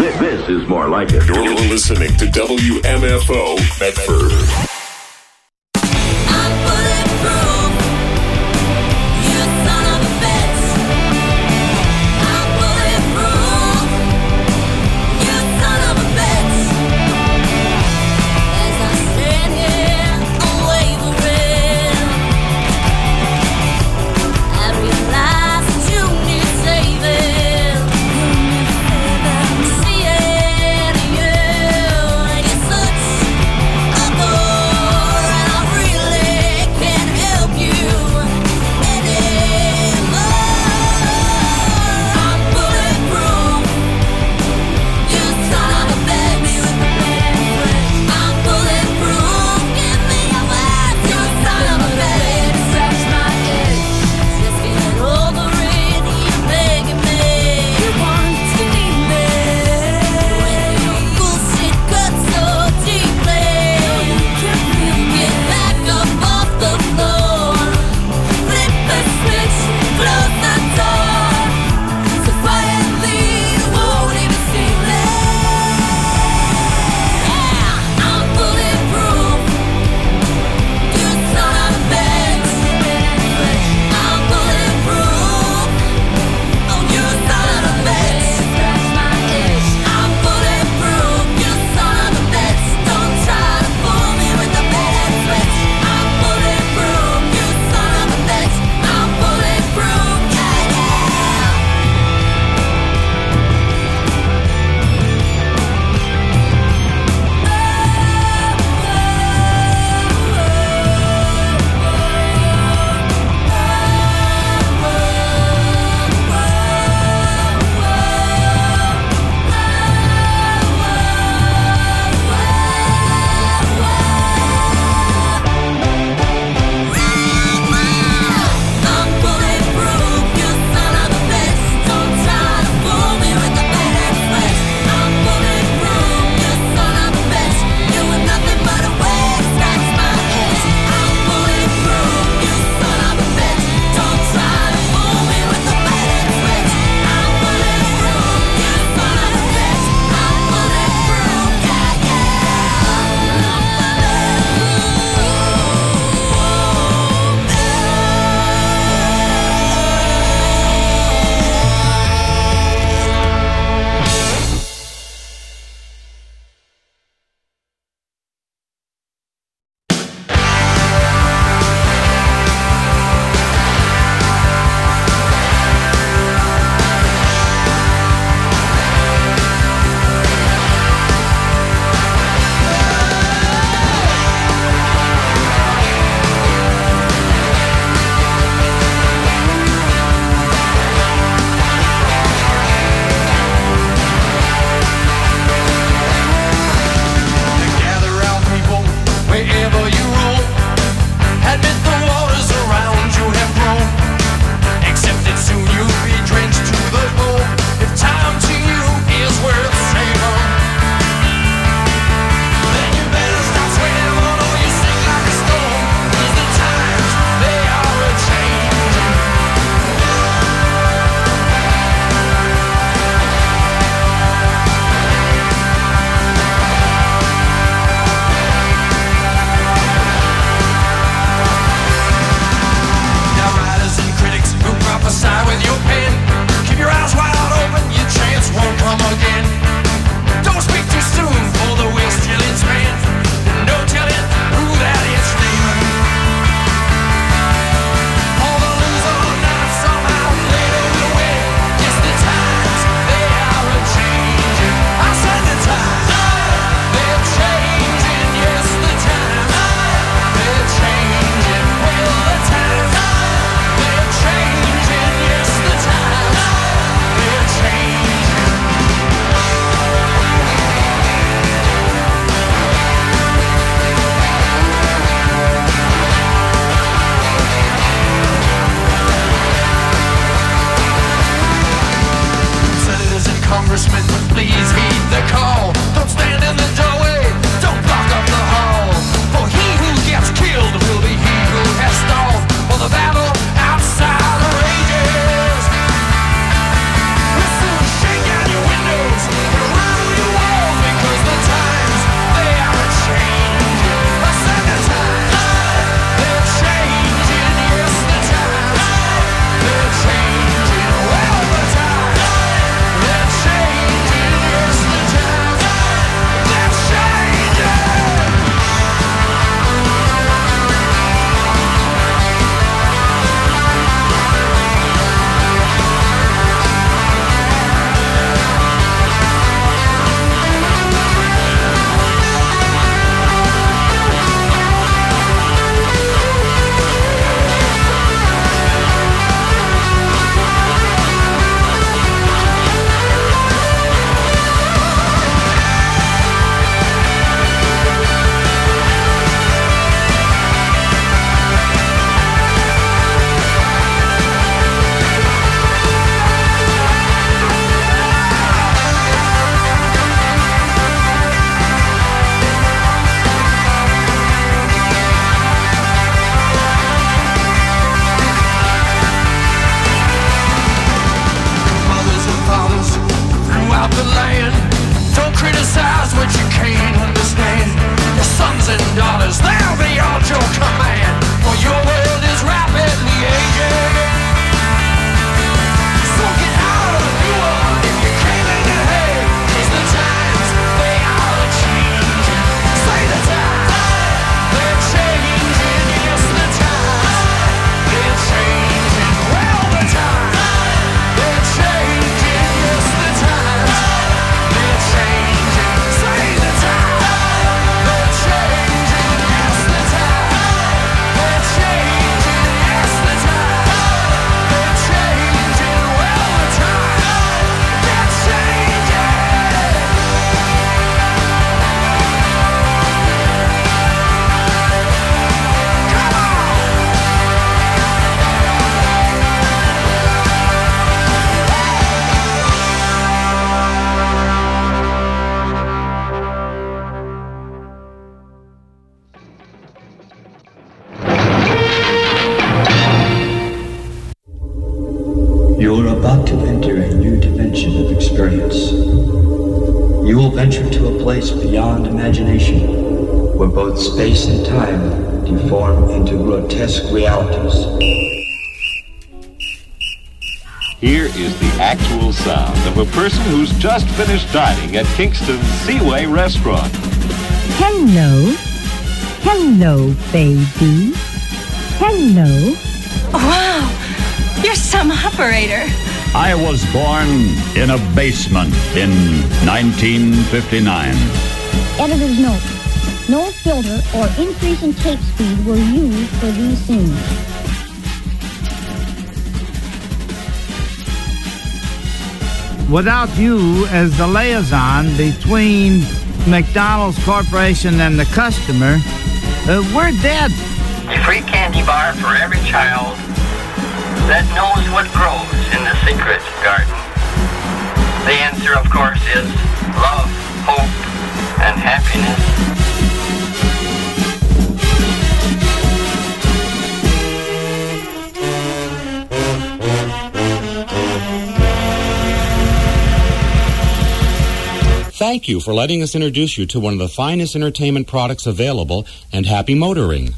This is more like it. You're listening to WMFO Medford. See it, you're such a venture to a place beyond imagination, where both space and time deform into grotesque realities. Here is the actual sound of a person who's just finished dining at Kingston's Seaway Restaurant. Hello. Hello, baby. Hello. Wow, you're some operator. I was born in a basement in 1959. Editor's note. No filter or increase in tape speed were used for these scenes. Without you as the liaison between McDonald's Corporation and the customer, we're dead. A free candy bar for every child that knows what grows in the secret garden. The answer, of course, is love, hope, and happiness. Thank you for letting us introduce you to one of the finest entertainment products available, and happy motoring.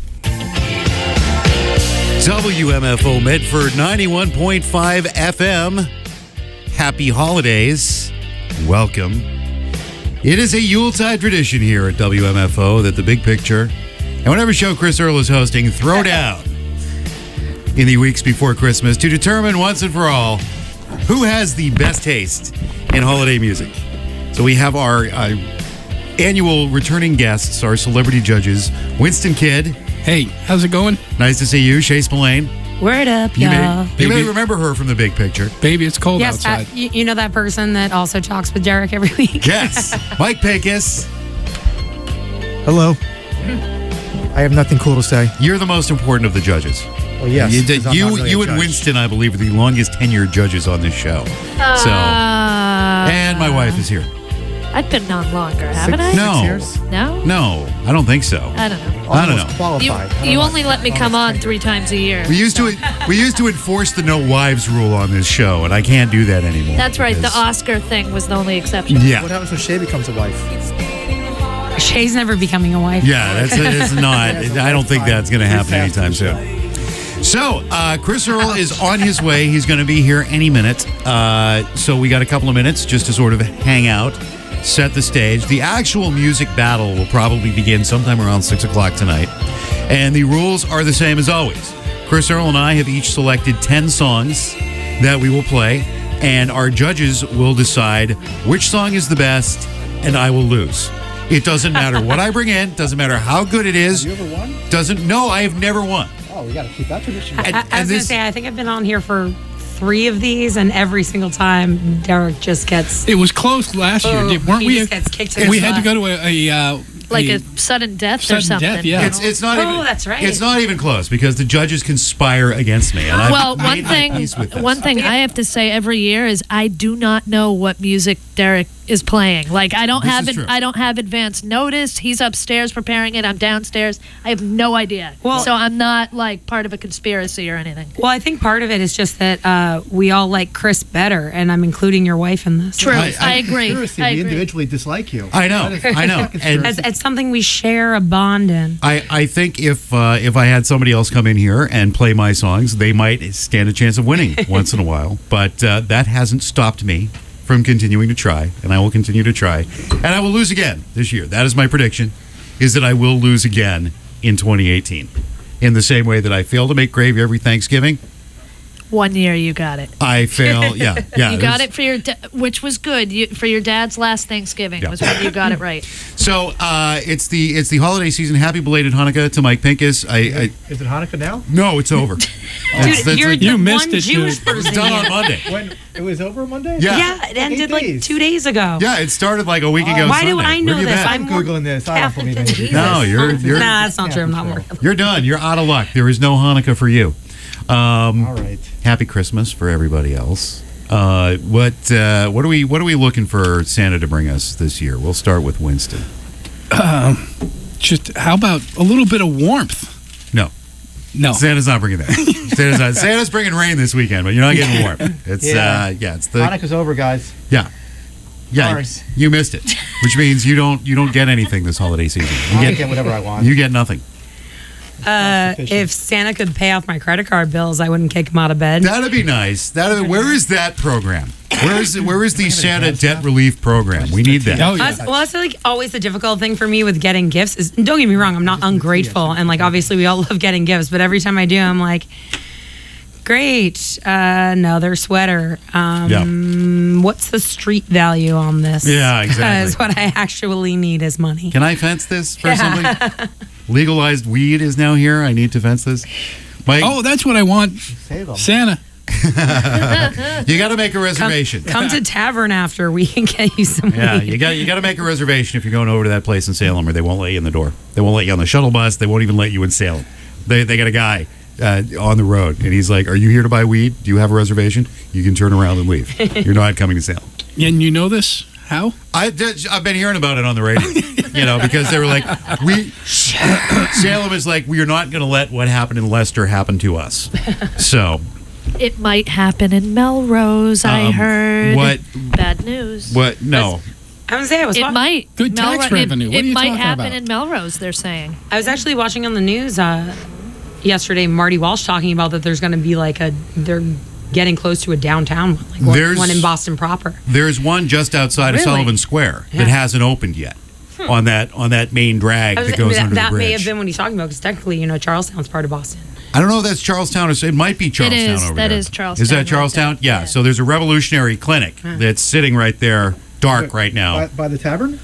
WMFO Medford 91.5 FM. Happy holidays. Welcome. It is a Yuletide tradition here at WMFO that the big picture and whatever show Chris Earl is hosting throw down in the weeks before Christmas to determine once and for all who has the best taste in holiday music. So we have our annual returning guests, our celebrity judges, Winston Kidd. Hey, how's it going? Nice to see you, Shay Spillane. Word up, y'all. You may remember her from the big picture. Baby, it's cold outside. You know that person that also talks with Derek every week? Yes. Mike Pecos. Hello. I have nothing cool to say. You're the most important of the judges. Well, yes. You and Winston, I believe, are the longest tenured judges on this show. And my wife is here. I've been on longer, haven't I? No. 6 years? No? No, I don't think so. I don't know. I don't know. Qualified. You only let me come on 3 times a year. We used to enforce the no wives rule on this show, and I can't do that anymore. That's right. The because- Oscar thing was the only exception. Yeah. What happens when Shay becomes a wife? Shay's never becoming a wife. Yeah, it's not. I don't think that's going to happen anytime soon. So, Chris Earl is on his way. He's going to be here any minute. So we got a couple of minutes just to sort of hang out, set the stage. The actual music battle will probably begin sometime around 6 o'clock tonight. And the rules are the same as always. Chris Earl and I have each selected 10 songs that we will play, and our judges will decide which song is the best, and I will lose. It doesn't matter what I bring in. Doesn't matter how good it is. Have you ever won? No, I have never won. Oh, we got to keep that tradition. I was going to say, I think I've been on here for 3 of these, and every single time Derek just gets... It was close last year. Weren't he we? just gets kicked in We the had to butt. go to Like a sudden death or sudden something. death, yeah. It's not even. that's right. It's not even close because the judges conspire against me. And Well, I've made my peace with this. one thing I have to say every year is I do not know what music Derek is playing. Like I don't This have is true. I don't have advance notice. He's upstairs preparing it. I'm downstairs. I have no idea. Well- so I'm not like part of a conspiracy or anything. Well, I think part of it is just that we all like Chris better, and I'm including your wife in this. True. I agree. Seriously, I we agree. individually dislike you. I know. I know. And It's something we share a bond in. I think if I had somebody else come in here and play my songs, they might stand a chance of winning once in a while. But that hasn't stopped me from continuing to try, and I will continue to try. And I will lose again this year. That is my prediction, is that I will lose again in 2018. In the same way that I fail to make gravy every Thanksgiving, 1 year you got it. I fail. Yeah. You got it for your which was good. For your dad's last Thanksgiving was when you got it right. So it's the holiday season. Happy belated Hanukkah to Mike Pincus. Is it Hanukkah now? No, it's over. Dude, you're you the missed one it, Jewish dude. person. It's done on here. Monday. When it was over Monday? Yeah. Yeah, it ended 8 like days. 2 days ago. Yeah, it started like a week ago. Why do Sunday. I know Where you this? been? I'm more Googling this. I don't Catholic believe than anything. Jesus. No, you're Nah, that's not true. I'm not true. working. You're done. You're out of luck. There is no Hanukkah for you. All right. Happy Christmas for everybody else. What are we looking for Santa to bring us this year? We'll start with Winston. Just how about a little bit of warmth? No. Santa's not bringing that. Santa's bringing rain this weekend, but you're not getting warm. It's it's the Hanukkah's over, guys. yeah. Yeah, Ours. you missed it, which means you don't get anything this holiday season. I get whatever I want. You get nothing. If Santa could pay off my credit card bills, I wouldn't kick him out of bed. That'd be nice. Where is that program? Where is the Santa debt relief program? We need that. Oh, yeah. Well, that's like always the difficult thing for me with getting gifts is, don't get me wrong, I'm not ungrateful, and like obviously we all love getting gifts, but every time I do, I'm like, great, another sweater. What's the street value on this? Yeah, exactly. Because what I actually need is money. Can I fence this for something? Legalized weed is now here. I need to fence this. Mike, Oh, that's what I want. Santa. you got to make a reservation. Come to Tavern after. We can get you some Yeah, weed. you got to make a reservation if you're going over to that place in Salem, or they won't let you in the door. They won't let you on the shuttle bus. They won't even let you in Salem. They got a guy on the road, and he's like, "Are you here to buy weed? Do you have a reservation? You can turn around and leave. You're not coming to Salem." And you know this? How? I've been hearing about it on the radio, because they were like, Salem is like, we are not going to let what happened in Leicester happen to us. So It might happen in Melrose, I heard. what? Bad news. What? No. I was say I was. It might. Good tax revenue. What are It you might talking happen about? in Melrose, they're saying. I was actually watching on the news yesterday. Marty Walsh talking about that there's going to be they're getting close to a downtown one, like one in Boston proper. There's one just outside of Really? Sullivan Square Yeah. that hasn't opened yet. On that main drag that goes under the that bridge. may have been what he's talking about because technically, Charlestown's part of Boston. I don't know if that's Charlestown or it might be Charlestown is. over That there. is Charlestown Is that right Charlestown? there. Yeah. So there's a revolutionary clinic that's sitting right there, dark right now. By the tavern?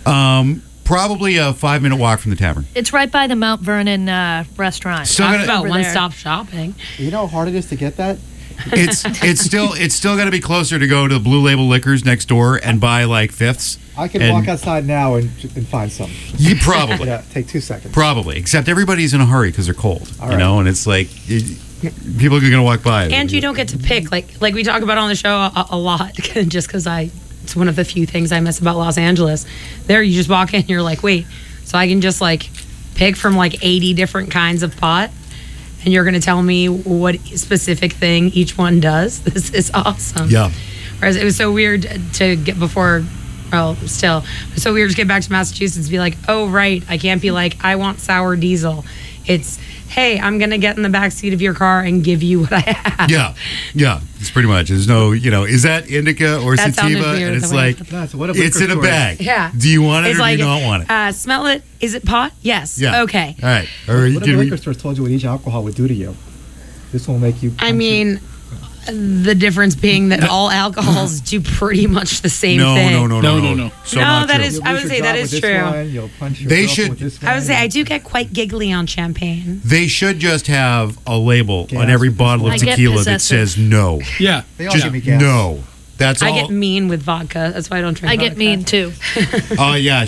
Probably a 5-minute walk from the tavern. It's right by the Mount Vernon restaurant. Still Talk gonna- about Over one-stop shopping. You know how hard it is to get that? It's still going to be closer to go to Blue Label Liquors next door and buy like fifths. I can And- walk outside now and find some. You probably. Yeah, take 2 seconds. Probably. Except everybody's in a hurry because they're cold. All right. And it's like people are going to walk by. And you don't get to pick like we talk about on the show a lot just because it's one of the few things I miss about Los Angeles. There you just walk in and you're like, wait, so I can just like pick from like 80 different kinds of pot and you're going to tell me what specific thing each one does? This is awesome. Yeah. Whereas it was so weird to get before, well, still, it's so weird to get back to Massachusetts and be like, oh, right, I can't be like, I want sour diesel. It's, hey, I'm going to get in the back seat of your car and give you what I have. Yeah. It's pretty much. There's no, is that indica or That sounded sativa? weird, And it's the way I like, put No, so what a it's in a liquor store is. bag. Yeah. Do you want it It's or like, do you not want it? Smell it. Is it pot? Yes. Yeah. Okay. All right. Or you What if the can, liquor stores told you what each alcohol would do to you? This will make you... I mean, the difference being that all alcohols do pretty much the same thing. No. No. So No, not that true. is- You'll I lose would your say that job is with true. this one, you'll punch your They girlfriend should- with this I would say one. I do get quite giggly on champagne. They should just have a label Gas on every with this bottle one. of I get tequila that possessive. says no. Yeah. They all Just give me gas. no. That's all. I get mean with vodka. That's why I don't drink I vodka. get mean too. Oh yeah,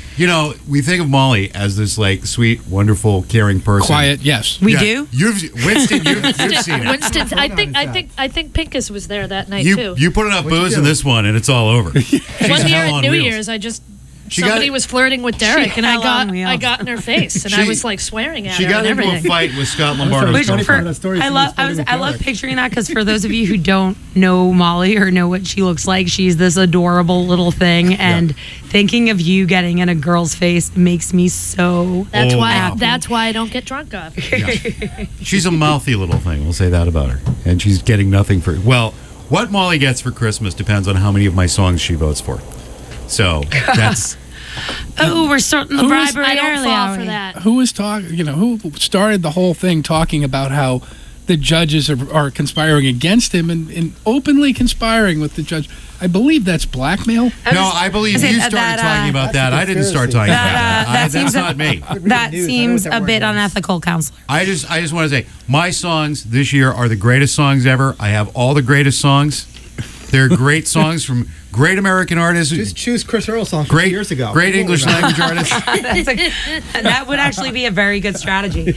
we think of Molly as this like sweet, wonderful, caring person. Quiet, yes. We Yeah, do? Winston, you've seen it. Winston, I Hold on a think Pincus was there that night You too. put enough What'd you booze do? in this one, and it's all over. She's One year hell at on New wheels. Year's, She somebody got- was flirting with Derek, and hell on wheels. I got in her face, and I She- was like swearing at She her got and into a everything. fight with Scott Lombardo's Which- girlfriend. that story I is love somebody's I love Derek. picturing that because for those of you who don't know Molly or know what she looks like, she's this adorable little thing, and thinking of you getting in a girl's face makes me so. That's Oh, why. wow. That's why I don't get drunk off. She's a mouthy little thing. We'll say that about her. And she's getting nothing for. Well, what Molly gets for Christmas depends on how many of my songs she votes for. So that's. Oh, we're starting the Who is- bribery I don't early. fall are for we? that. Who is talking? Who started the whole thing talking about how the judges are conspiring against him and openly conspiring with the judge? I believe that's blackmail. No, I believe you started talking about that. I didn't start talking about that. that seems That's not me. That news. I know seems what that a word bit means. unethical, counselor. I just want to say my songs this year are the greatest songs ever. I have all the greatest songs. They're great songs from great American artists. Just choose Chris Earl song from great years ago. Great English language artists. That would actually be a very good strategy.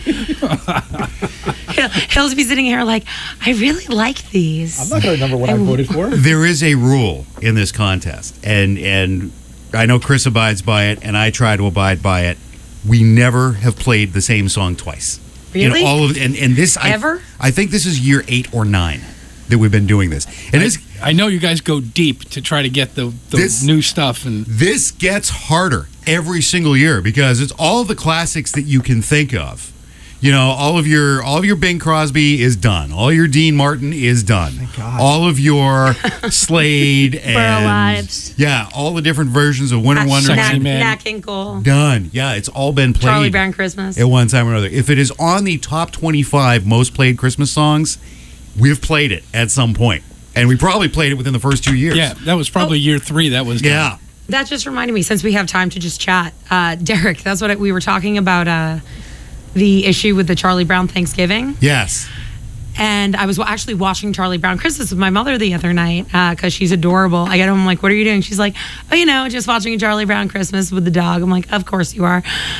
He'll be sitting here like, I really like these. I'm not going to remember what I voted for. There is a rule in this contest, and I know Chris abides by it, and I try to abide by it. We never have played the same song twice. Really? In all of and this Ever? I think this is year 8 or 9 that we've been doing this. And I know you guys go deep to try to get the new stuff, and this gets harder every single year because it's all the classics that you can think of. You know, all of your Bing Crosby is done. All your Dean Martin is done. Thank God. All of your Slade and Burl Ives. Yeah, all the different versions of Winter Wonderland. Nat King Cole. Done. Yeah, it's all been played. Charlie Brown Christmas. At one time or another. If it is on the top 25 most played Christmas songs, we've played it at some point. And we probably played it within the first 2 years. Yeah, that was probably year 3 that was done. Yeah. That just reminded me, since we have time to just chat, Derek, that's what we were talking about, the issue with the Charlie Brown Thanksgiving. Yes. And I was actually watching Charlie Brown Christmas with my mother the other night because she's adorable. I get home, I'm like, what are you doing? She's like, oh, just watching Charlie Brown Christmas with the dog. I'm like, of course you are.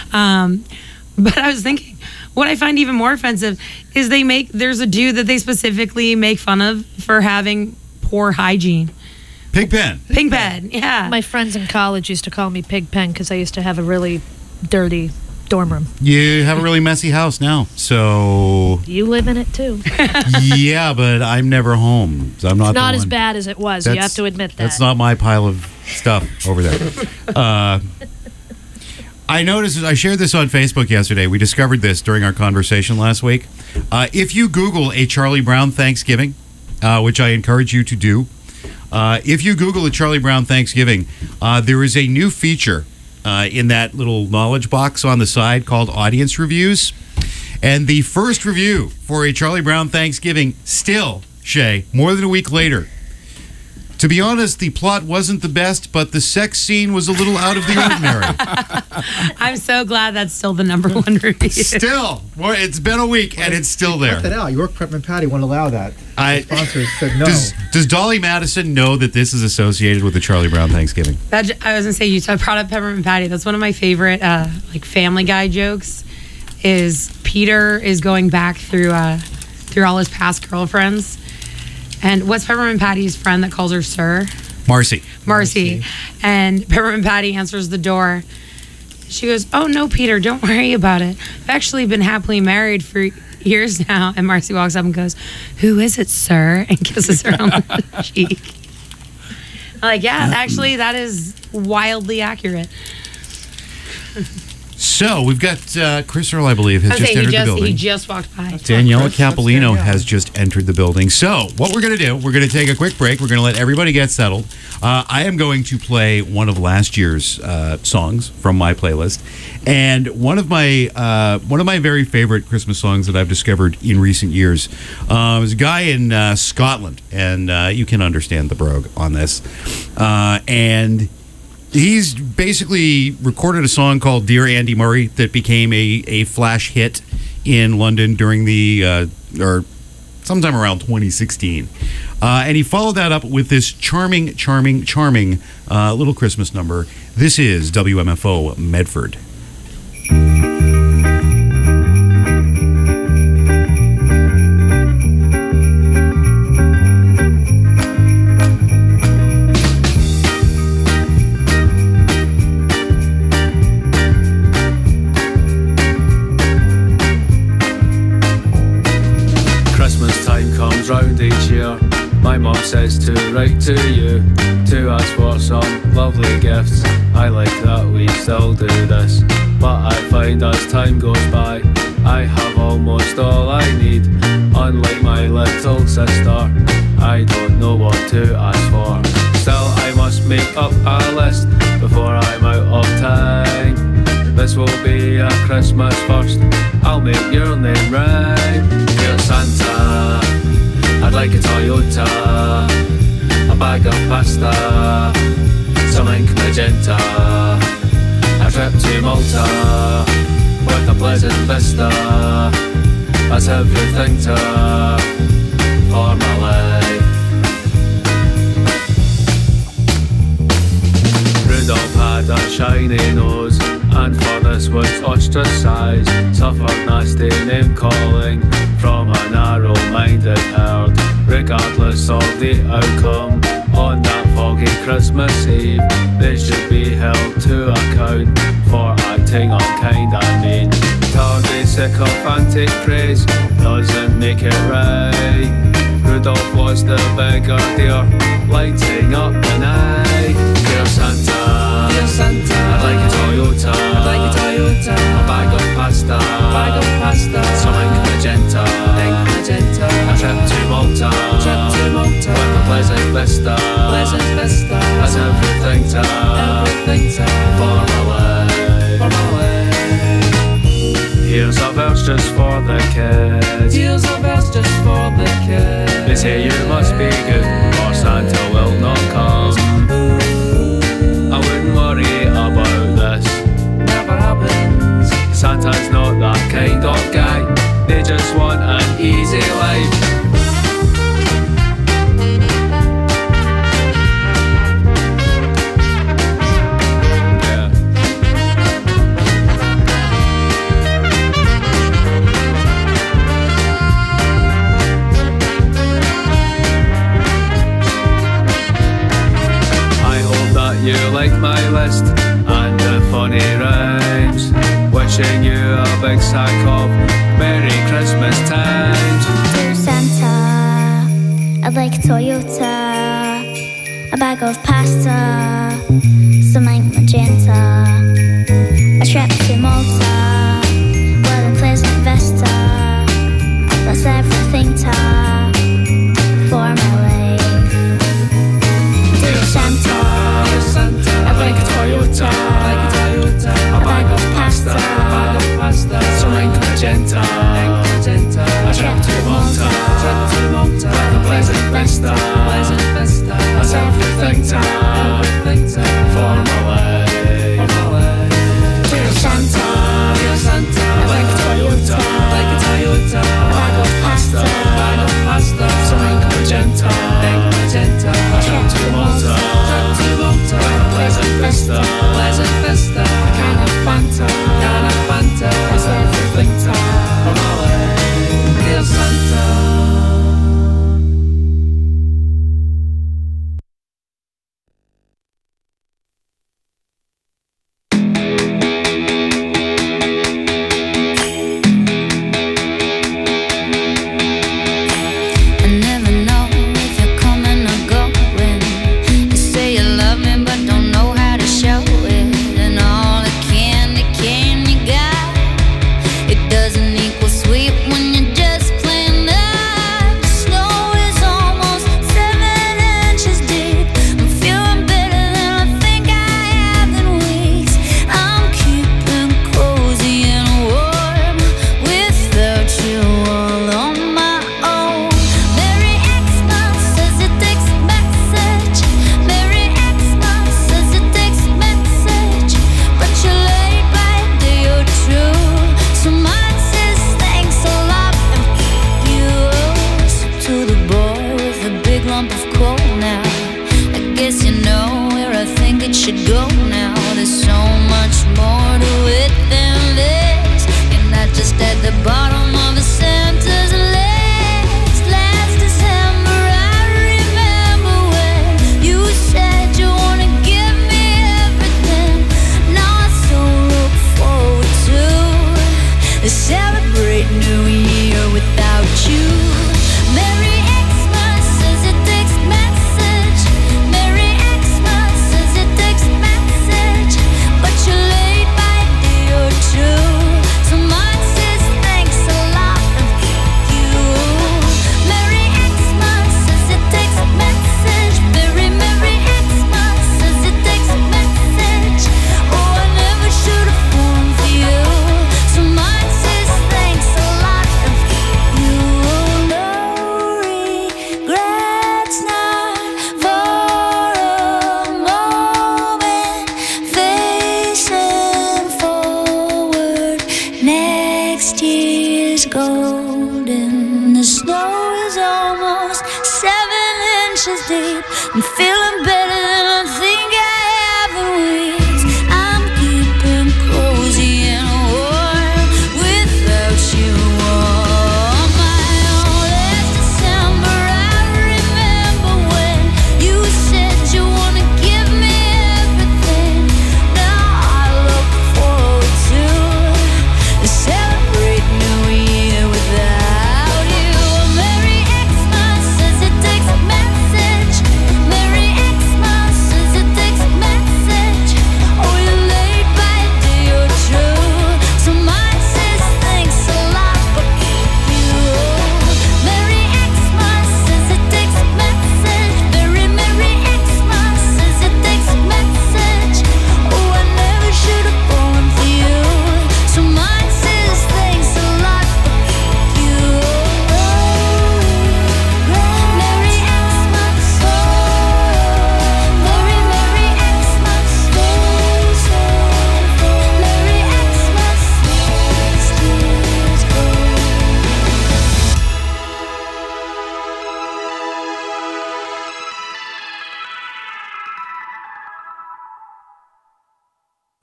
But I was thinking, what I find even more offensive is there's a dude that they specifically make fun of for having poor hygiene. Pigpen, yeah. My friends in college used to call me Pigpen because I used to have a really dirty dorm room. You have a really messy house now, so... You live in it, too. Yeah, but I'm never home. So I'm not It's not the as one. bad as it was. You have to admit that. That's not my pile of stuff over there. I noticed, I shared this on Facebook yesterday. We discovered this during our conversation last week. If you Google a Charlie Brown Thanksgiving, which I encourage you to do, if you Google a Charlie Brown Thanksgiving, there is a new feature in that little knowledge box on the side called Audience Reviews. And the first review for a Charlie Brown Thanksgiving, still, Shay, more than a week later. To be honest, the plot wasn't the best, but the sex scene was a little out of the ordinary. I'm so glad that's still the number one review. Still. Well, it's been a week, and it's still there. Cut that out. York Peppermint Patty won't allow that. The sponsors said no. Does Dolly Madison know that this is associated with the Charlie Brown Thanksgiving? I was going to say, you brought up Peppermint Patty. That's one of my favorite Family Guy jokes, is Peter is going back through all his past girlfriends. And what's Peppermint Patty's friend that calls her Sir? Marcy. And Peppermint Patty answers the door. She goes, oh, no, Peter, don't worry about it. I've actually been happily married for years now. And Marcy walks up and goes, who is it, sir? And kisses her on the cheek. I'm like, yeah, actually, that is wildly accurate. So we've got Chris Earl, I believe, has just entered the building. He just walked by. Daniela Capolino has just entered the building. So what we're going to do, we're going to take a quick break. We're going to let everybody get settled. I am going to play one of last year's songs from my playlist, and one of my very favorite Christmas songs that I've discovered in recent years is a guy in Scotland, and you can understand the brogue on this, and he's basically recorded a song called Dear Andy Murray that became a flash hit in London during or sometime around 2016. And he followed that up with this charming little Christmas number. This is WMFO Medford. Round each year, my mum says to write to you, to ask for some lovely gifts. I like that we still do this, but I find as time goes by, I have almost all I need. Unlike my little sister, I don't know what to ask for. Still, I must make up a list before I'm out of time. This will be a Christmas first, I'll make your name right. Dear Santa, I'd like a Toyota, a bag of pasta, some ink magenta, a trip to Malta, with a pleasant vista. That's everything for my life. Rudolph had a shiny nose, and for this was ostracised. Suffered nasty name calling from a narrow-minded herd. Regardless of the outcome, on that foggy Christmas Eve, they should be held to account for acting unkind and mean. Tardy sycophantic praise doesn't make it right. Rudolph was the bigger deer, lighting up the night. Dear Santa, I'd like a Toyota, a bag of pasta, some ink magenta, a trip to Malta, with a pleasant vista, as everything to for my life. Here's a verse just for the kids. They say you must be good or Santa will not come. I wouldn't worry about this, never happens. Santa's not that kind of guy, they just want an easy life. You like my list and the funny rhymes. Wishing you a big sack of Merry Christmas times. Dear Santa, I'd like a Toyota, a bag of pasta, some ink magenta, a trip to Malta, with a pleasant vista, that's everything to for my life. Dear Santa, I'd like a Toyota, a bag of pasta, some ink magenta, a trip to Malta, with a pleasant vista, that's everything to for my life.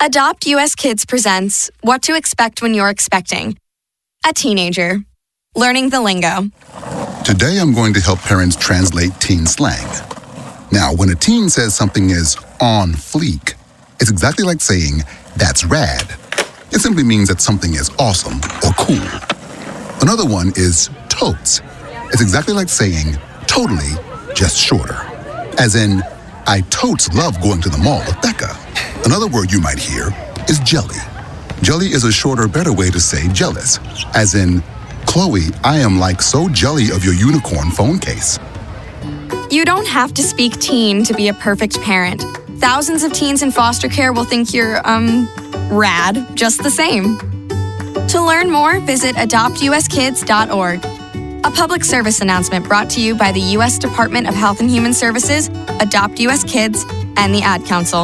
Adopt US Kids presents What to Expect When You're Expecting. A teenager. Learning the lingo. Today I'm going to help parents translate teen slang. Now, when a teen says something is on fleek, it's exactly like saying, that's rad. It simply means that something is awesome or cool. Another one is totes. It's exactly like saying, totally, just shorter. As in, I totes love going to the mall with Becca. Another word you might hear is jelly. Jelly is a shorter, better way to say jealous. As in, Chloe, I am like so jelly of your unicorn phone case. You don't have to speak teen to be a perfect parent. Thousands of teens in foster care will think you're, rad, just the same. To learn more, visit adoptuskids.org. A public service announcement brought to you by the U.S. Department of Health and Human Services, Adopt U.S. Kids, and the Ad Council.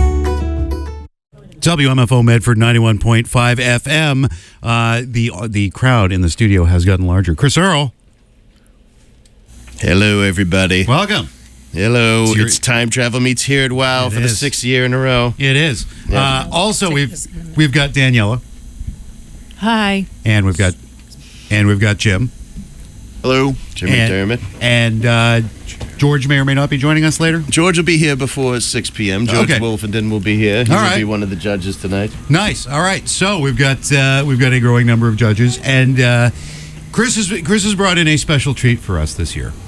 WMFO Medford 91.5 FM. The crowd in the studio has gotten larger. Chris Earl. Hello, everybody. Welcome. Hello. It's Time Travel Meets Here at WOW for the 6th year in a row. It is. Yeah. Also, we've got Daniela. Hi. And we've got Jim. Hello, Jim McDermott. And George may or may not be joining us later. George will be here before 6 p.m. George Wolfenden will be here. He will be one of the judges tonight. Nice. All right. So we've got a growing number of judges, and Chris has brought in a special treat for us this year,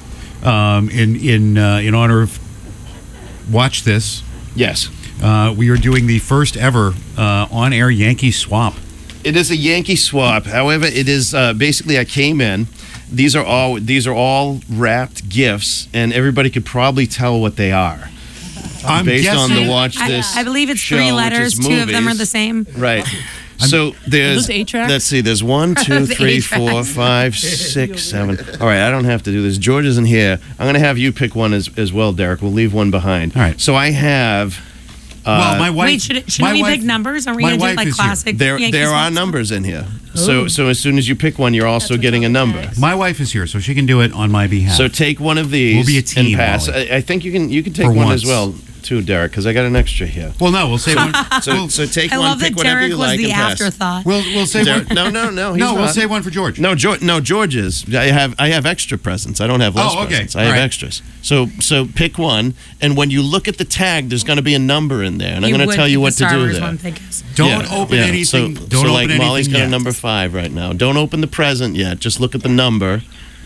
in honor of Watch This. Yes. We are doing the first ever on-air Yankee swap. It is a Yankee swap. However, it is basically I came in. These are all wrapped gifts, and everybody could probably tell what they are. I'm based guessing, on the Watch This. I believe it's show, 3 letters. 2 of them are the same. Right. So there's. Those 8 tracks? Let's see. There's 1, 2, 3, 4, 5, 6, 7. All right. I don't have to do this. George isn't here. I'm going to have you pick one as well, Derek. We'll leave one behind. All right. So I have. Well, my wife. Wait, shouldn't we pick numbers? Are we going to do like classic? There are numbers in here. So as soon as you pick one, you're also getting a number. My wife is here, so she can do it on my behalf. So take one of these. We'll be a team. And pass. I think you can take one as well too, Derek, because I got an extra here. Well, no, we'll save one. So take I one, love pick that whatever Derek you was like, the and pass. afterthought. We'll save one. No. He's We'll not. save one for George. No, George's. I have extra presents. I don't have less presents. I have extras. So pick one, and when you look at the tag, there's going to be a number in there, and I'm going to tell you what to do there. Don't open anything. Don't open like anything Molly's got yet. a number 5 right now. Don't open the present yet. Just look at the number.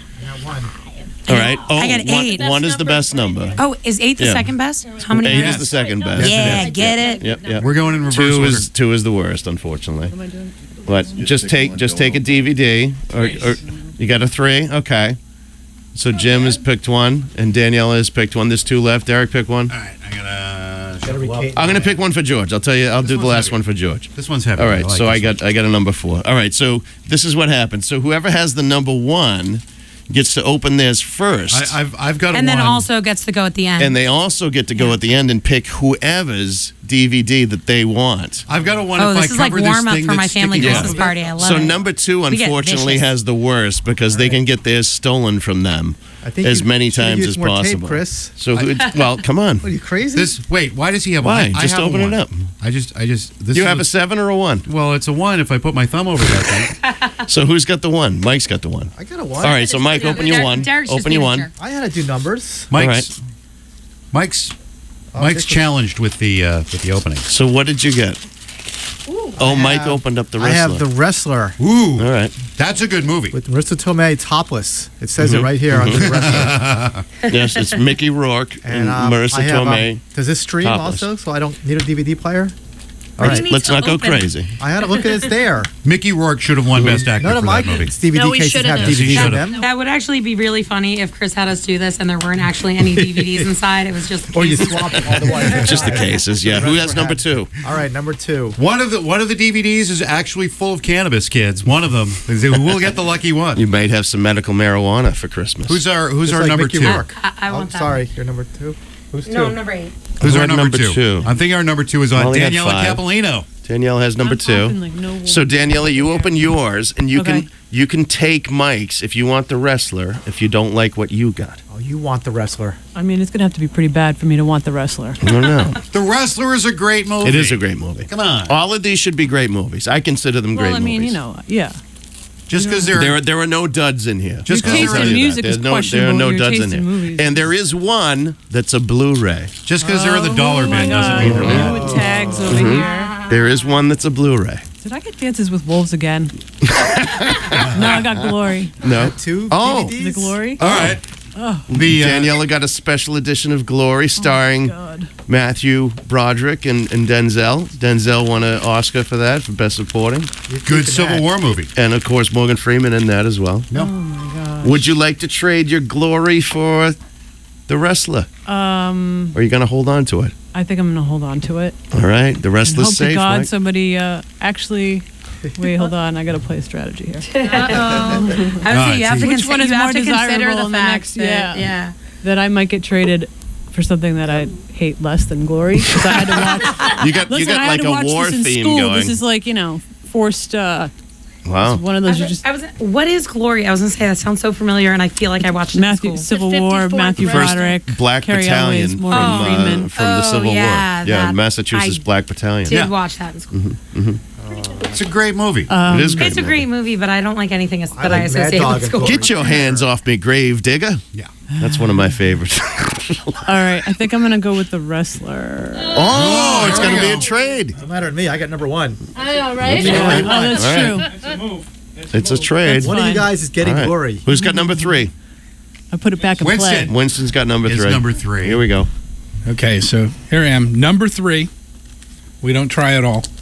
All right. Oh, I got 8. One is the best number. Oh, is 8 the second best? How many? 8 is the second best. Yeah, get it. Yep. We're going in reverse order. 2 is the worst, unfortunately. What am I doing? But just take a DVD. Or you got a 3? Okay. So Jim has picked one, and Daniela has picked one. There's 2 left. Derek, pick one. All right, I'm gonna pick one for George. I'll tell you. I'll do the last one for George. This one's heavy. All right. Like So I got a number 4. All right. So this is what happens. So whoever has the number 1 gets to open theirs first. I've got a And then 1. also gets to go at the end. And they also get to go at the end and pick whoever's DVD that they want. I've got a 1. Oh, if this I is like cover warm up thing for my that's family sticking Christmas out. party. I love So it. number 2, We get unfortunately, vicious. has the worst because they can get theirs stolen from them I think as you many should've times used as more tape, possible. Chris. So, well, come on. What are you crazy? Wait, why does he have Why? one? Just open it up. I just. This You is have a 7 or a 1? Well, it's a 1 if I put my thumb over that thing. So who's got the 1? Mike's got the 1. I got a 1. All right, so Mike, open your 1. Open your 1. I had to do numbers. Mike's this challenged with the opening. So what did you get? Mike opened up the I wrestler. have The Wrestler. Ooh. All right. That's a good movie. With Marissa Tomei topless. It says it right here on The Wrestler. Yes, it's Mickey Rourke and Marissa I have, Tomei. does this stream topless. also, so I don't need a DVD player? All right, let's not go crazy. I had to look at it there. Mickey Rourke should have won Best Actor None of for my that movie. DVD cases have DVDs in them. That would actually be really funny if Chris had us do this and there weren't actually any DVDs inside. It was just. Or you swap all the way. Just the cases, yeah. Who has number 2? All right, number 2. One of the DVDs is actually full of cannabis, kids. One of them. We'll get the lucky one. You might have some medical marijuana for Christmas. Who's our Just like number Mickey 2? Rourke. I want that. Sorry, you're number 2. Who's 2? No, I'm number 8. Who's Who our had number number 2? I think our number 2 is on Molly had Daniela 5. Capolino. Danielle has number 2. So Daniela, you open yours, and you can You can take Mike's if you want the wrestler, if you don't like what you got. Oh, you want the wrestler. I mean, it's going to have to be pretty bad for me to want the wrestler. I don't know. The Wrestler is a great movie. It is a great movie. Come on. All of these should be great movies. I consider them great Well, I mean, movies. you know, yeah. Just because there are no duds in here. Just Your taste in music is there are questionable. no Your duds taste in here. in movies. And there is one that's a Blu-ray. Just because they're in the dollar bin doesn't God. mean they're You bad. with tags over here. There is one that's a Blu-ray. Did I get Dances with Wolves again? No, I got Glory. No. Two Oh. DVDs? The Glory? All right. Oh. Daniela got a special edition of Glory starring Matthew Broderick and Denzel. Denzel won an Oscar for that, for Best Supporting. Good Civil War movie. And, of course, Morgan Freeman in that as well. No. Oh, my gosh. Would you like to trade your Glory for the wrestler? Or are you going to hold on to it? I think I'm going to hold on to it. All right. The And wrestler's hope to safe, God Mike. somebody actually... Wait, hold on. I got to play a strategy here. I would say you have to Which one is you have more to consider desirable the in the fact next? that, Yeah, that I might get traded for something that I hate less than Glory. 'Cause I had to watch. You got Listen, I had like to a watch war this in theme school. going. This is like forced. Wow. It's one of those you just. What is Glory? I was gonna say that sounds so familiar, and I feel like I watched it in Matthew school. Civil War, Matthew First Broderick, Black Carrie Battalion Elways, Morgan Freeman. from the Civil yeah, War. Yeah, that- Massachusetts I Black Battalion. Did watch that in school. It's a great movie. It is great. It's a great movie, but I don't like anything that I like associate Mad Dog with and school. Get your hands off me, Grave Digger. Yeah. That's one of my favorites. All right, I think I'm gonna go with the wrestler. Oh, it's going to be a trade. Doesn't matter to me. I got number one. I know, right? Oh, that's All true. right. It's a trade. One of you guys is getting All right. Glory. Who's got number 3? I put it back in Winston. play. Winston's got number It's 3. number 3. Here we go. Okay, so here I am, number 3. We don't try at all.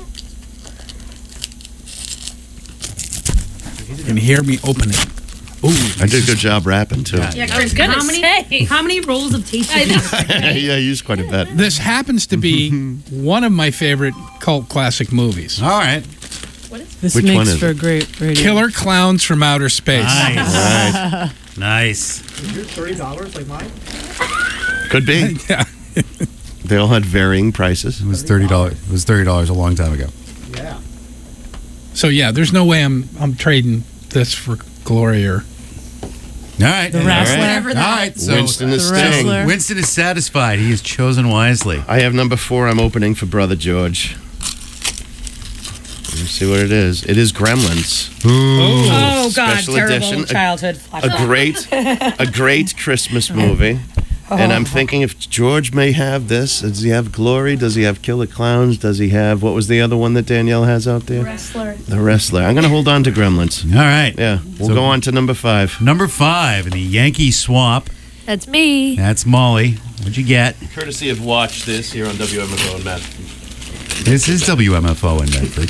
You can hear me open it. Ooh, I did a good job rapping, too. Yeah, I was gonna say. how many rolls of tape? Yeah, I used quite a bit. This happens to be one of my favorite cult classic movies. All right. This Which one makes is for it? a great radio. Killer Clowns from Outer Space. Nice. Nice. $30 like mine? Could be. Yeah. They all had varying prices. It was $30. It was $30 a long time ago. Yeah. So yeah, there's no way I'm trading this for Glory or. All right. The wrestler. Whatever All that right. So Winston is The staying. wrestler. Winston is satisfied. He has chosen wisely. I have number 4. I'm opening for Brother George. Let's see what it is. It is Gremlins. Oh God, Special terrible edition. childhood. A great Christmas movie. And I'm thinking if George may have this, does he have Glory? Does he have Killer Clowns? Does he have, what was the other one that Danielle has out there? Wrestler. The Wrestler. I'm going to hold on to Gremlins. All right. Yeah, we'll So- go on to number 5. Number 5 in the Yankee Swamp. That's me. That's Molly. What'd you get? Courtesy of Watch This here on WMFO and Matt. This is WMFO in Medford.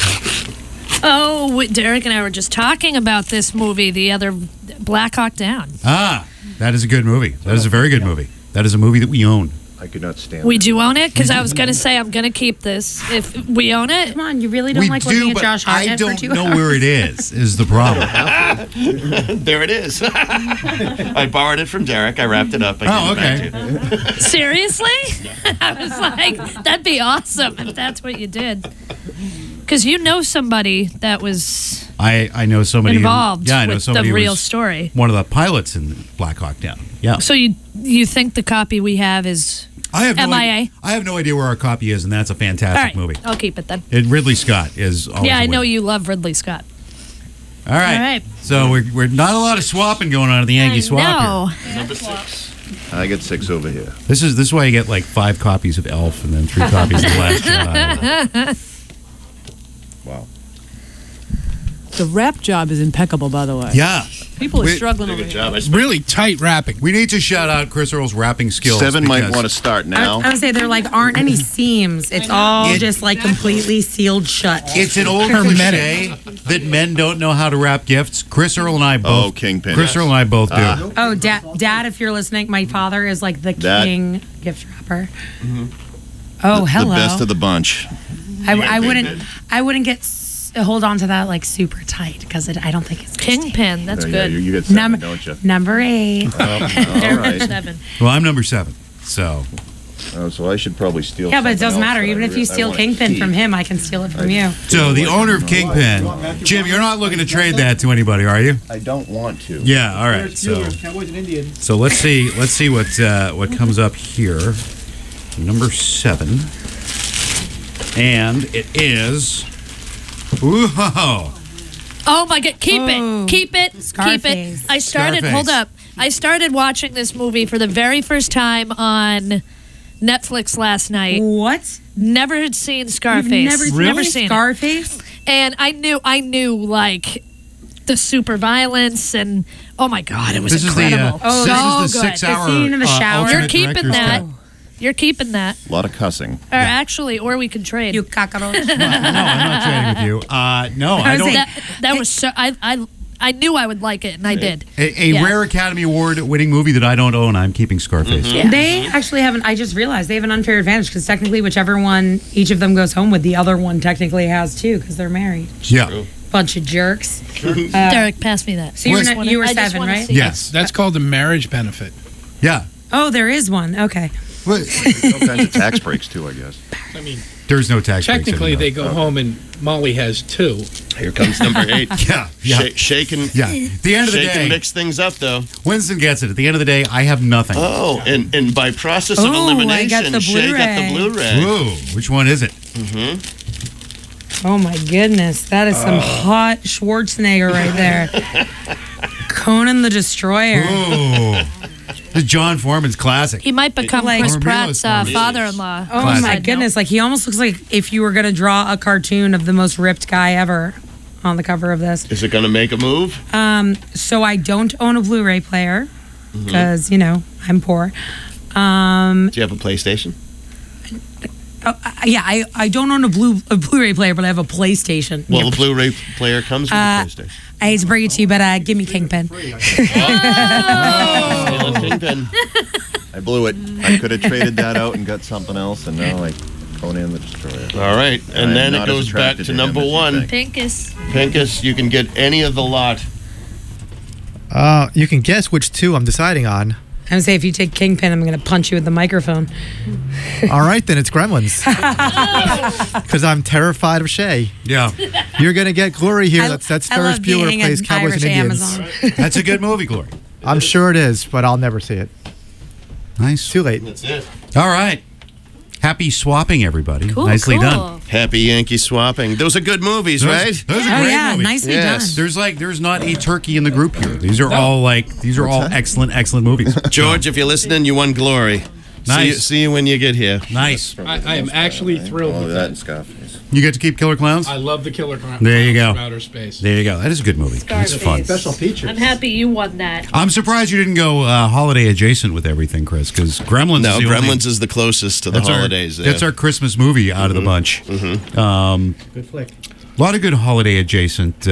Oh, Derek and I were just talking about this movie, the other Black Hawk Down. Ah, that is a good movie. That is a very good movie. That is a movie that we own. I could not stand We do own it? Because I was going to say I'm going to keep this. If we own it. Come on, you really don't We like do, looking at but Josh I Hartnett don't for 2 know hours? where it is the problem. There it is. I borrowed it from Derek. I wrapped it up. I gave it back to you. Seriously? I was like, that'd be awesome if that's what you did. Because you know somebody that was I know somebody involved I know with somebody the who real was story. one of the pilots in Black Hawk Down. Yeah. So you think the copy we have is I have no MIA? idea, I have no idea where our copy is, and that's a All fantastic right, movie. I'll keep it then. And Ridley Scott is always Yeah, a I know winner. you love Ridley Scott. All right. All right. So we're not a lot of swapping going on at the Yankee Swap here. No. Number 6. I get 6 over here. This is why you get like 5 copies of Elf and then 3 copies of The Last Jedi. Wow. The rap job is impeccable, by the way. Yeah. People are We- struggling over here. Really tight rapping. We need to shout out Chris Earl's rapping skills. 7 might because- want to start now. I would say there aren't any seams. It's all just like completely sealed shut. It's an old cliche that men don't know how to wrap gifts. Chris Earl and I both. Oh, Kingpin. Chris Earl and I both do. Oh, Dad, if you're listening, my father is like the Dad. king gift wrapper. Oh, hello. The best of the bunch. I wouldn't get hold on to that like super tight because I don't think it's Kingpin. That's Yeah, good. you get 7, don't you? Number 8. All right. 7. Well, I'm number 7. So Oh, so I should probably steal. Yeah, but it doesn't something else matter. that Even I if you I steal wanna Kingpin keep. from him, I can steal it from you. So the owner of Kingpin, Jim, you're not looking to trade that to anybody, are you? I don't want to. Yeah. All right. So Cowboys and Indians. So let's see what comes up here. Number 7, and it is. Whoa! Oh my God! Keep it! Keep it! Keep Scarface. it! I started. Scarface. Hold up! I started watching this movie for the very first time on Netflix last night. What? Never had seen Scarface. You've never seen Scarface? And I knew like the super violence and oh my God, it was This incredible. is the so 6 good. hour. The scene in the shower. You're keeping that. You're keeping that. A lot of cussing. Or actually, or we can trade. You cockroach. No, I'm not trading with you. No, I don't. That was so. I knew I would like it, and I did. A Yeah. rare Academy Award winning movie that I don't own. I'm keeping Scarface. They actually have I just realized they have an unfair advantage because technically whichever one each of them goes home with, the other one technically has too because they're married. Yeah. Bunch of jerks. Derek, pass me that. So you were 7, right? Yes. That's called a marriage benefit. Yeah. Oh, there is one. Okay. All kinds of tax breaks too, I guess. I mean, There's no tax breaks technically anymore. they go home and Molly has 2. Here comes number 8. Yeah. Shake and Yeah. At the end of the shake day, and mix things up, though. Winston gets it. At the end of the day, I have nothing. Oh, and by process of Oh, I elimination, got the Shay got the Blu-ray. Whoa, which one is it? Oh my goodness, that is some hot Schwarzenegger right there. Conan the Destroyer. Oh, the John Foreman's classic. He might become Like- Chris Or Pratt's Milos Forman. father-in-law. Oh Classic. my goodness, like he almost looks like if you were gonna draw a cartoon of the most ripped guy ever on the cover of this. Is it going to make a move? So I don't own a Blu-ray player because I'm poor. Do you have a PlayStation? I don't own a Blu-ray player, but I have a PlayStation. Well, the Blu-ray player comes with a PlayStation. I hate to break it to you, but give me Kingpin. Stealing Kingpin. I blew it. I could have traded that out and got something else, and now Conan the Destroyer. All right, I and am then it not as goes back attracted to him number as you 1. think. Pinkus. Pinkus, you can get any of the lot. You can guess which 2 I'm deciding on. I'm gonna say if you take Kingpin, I'm gonna punch you with the microphone. All right, then it's Gremlins. Because I'm terrified of Shay. Yeah. You're going to get Glory here. That's I Ferris love Bueller being plays an Cowboys Irish and Indians. Amazon. That's a good movie, Glory. I'm sure it is, but I'll never see it. Nice. Too late. That's it. All right. Happy swapping, everybody. Cool, Nicely cool. done. Happy Yankee swapping. Those are good movies, right? Those are Oh great yeah, movies. nicely Yes. done. There's not a turkey in the group here. These are all excellent movies. George, if you're listening, you won Glory. Nice. See you when you get here. Nice. I am actually thrilled with that that. and Scarface. You get to keep Killer Clowns? I love the Killer Clowns There you go. from outer space. There you go. That is a good movie. It's fun. Special features. I'm happy you won that. I'm surprised you didn't go holiday adjacent with everything, Chris, because Gremlins No, is the only- Gremlins is the closest to the holidays. That's our Christmas movie out of the bunch. Good flick. A lot of good holiday adjacent.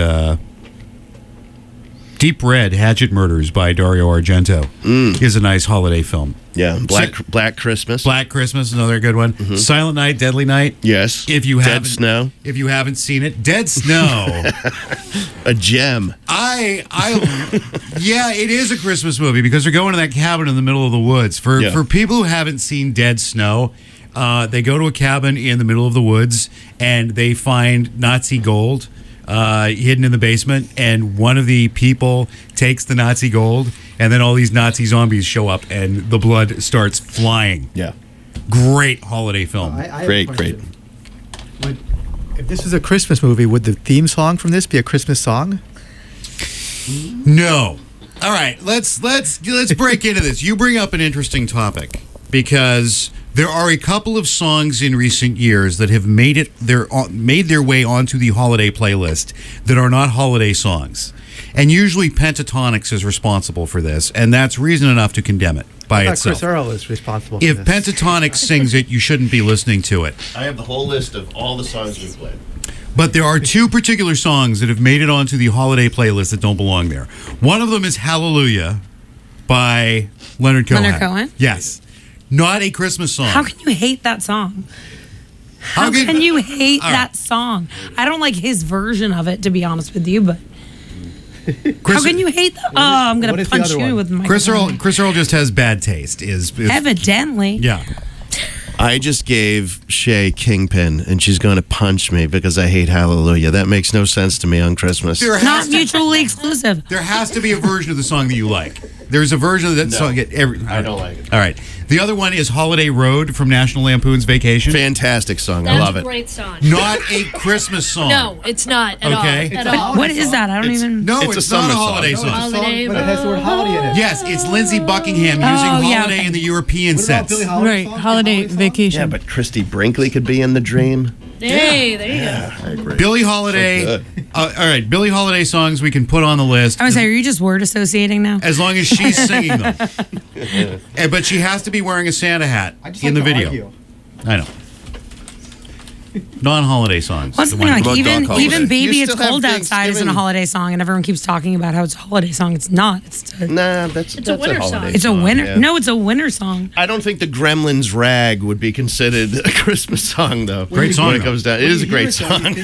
Deep Red, Hatchet Murders by Dario Argento is a nice holiday film. Yeah, Black Christmas. Black Christmas, another good one. Silent Night, Deadly Night. Yes. If you Dead haven't, Snow. If you haven't seen it, Dead Snow. A gem. Yeah, it is a Christmas movie because they're going to that cabin in the middle of the woods. For people who haven't seen Dead Snow, they go to a cabin in the middle of the woods and they find Nazi gold hidden in the basement, and one of the people takes the Nazi gold, and then all these Nazi zombies show up and the blood starts flying. Yeah. Great holiday film. I have a Great. question. If this was a Christmas movie, would the theme song from this be a Christmas song? No. All right, let's break into this. You bring up an interesting topic because there are a couple of songs in recent years that have made their way onto the holiday playlist that are not holiday songs. And usually Pentatonix is responsible for this, and that's reason enough to condemn it by I thought itself. Chris Earl is responsible for If this. Pentatonix sings it, you shouldn't be listening to it. I have the whole list of all the songs we've played. But there are two particular songs that have made it onto the holiday playlist that don't belong there. One of them is Hallelujah by Leonard Cohen. Leonard Cohen? Yes. Not a Christmas song. How can you hate that song? How can you hate that song? I don't like his version of it, to be honest with you, but how can you hate that? Oh, I'm going to punch you with my Chris Earl just has bad taste. Is evidently. Yeah. I just gave Shay Kingpin, and she's going to punch me because I hate Hallelujah. That makes no sense to me on Christmas. Not mutually exclusive. There has to be a version of the song that you like. There's a version of that song. I don't like it. All right. The other one is Holiday Road from National Lampoon's Vacation. Fantastic song. That's I love a it. great song. Not a Christmas song. No, it's not at Okay. all. At all. What is that? I don't even. No, It's it's, a not summer a holiday song. song. Holiday But it has the word holiday in it. Yes, it's Lindsey Buckingham using yeah, holiday okay. in the European What about sense. Billie Holiday Right, song? holiday vacation. Yeah, but Christy Brinkley could be in the dream. Hey, there you go. I agree. Billie Holiday. So All right, Billie Holiday songs we can put on the list. I was say, are you just word associating now? As long as she's singing them. But she has to be wearing a Santa hat I just in like the to video. argue. I know. Non-holiday songs. What's The the thing? one- Like even Doc Holiday. even "Baby You It's still have Cold Outside" isn't a Thanksgiving. holiday song, and everyone keeps talking about how it's a holiday song. It's not. It's Nah, that's a winter holiday song. it's a winter. yeah. No, it's a winter song. I don't think the Gremlins rag would be considered a Christmas song, though. Great song, When it though. comes down, it is a great song.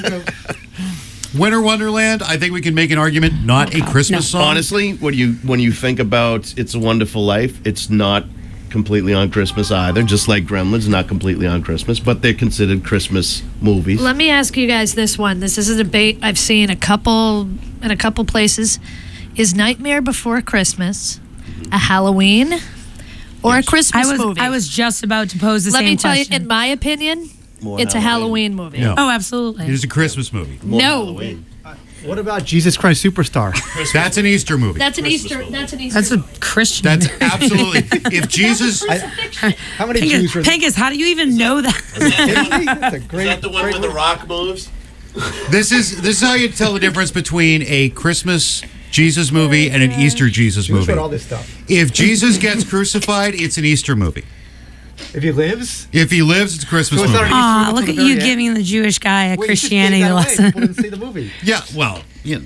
Winter Wonderland, I think we can make an argument, not a Christmas song. Honestly, when you think about "It's a Wonderful Life," it's not completely on Christmas either. Just like Gremlins, not completely on Christmas, but they're considered Christmas movies. Let me ask you guys this one. This is a debate I've seen in a couple places. Is Nightmare Before Christmas a Halloween or a Christmas movie? I was just about to pose the Let same me tell question. you, in my opinion, More it's a Halloween movie. No. Oh, absolutely. It is a Christmas movie. No, What about Jesus Christ Superstar? That's an Easter movie. that's an Easter. That's an Easter. That's a Christian. That's absolutely. If Jesus. How many Jews were Pegas, how do you even know that? That's a great. the one where the rock moves? This is how you tell the difference between a Christmas Jesus movie and an Easter Jesus Jews movie. wrote all this stuff. If Jesus gets crucified, it's an Easter movie. If he lives, If he lives, it's a Christmas So it's movie. not Aw, Easter look until at the you very end. giving the Jewish guy a Well, you just Christianity gave that away. lesson. People didn't see the movie. Yeah, well,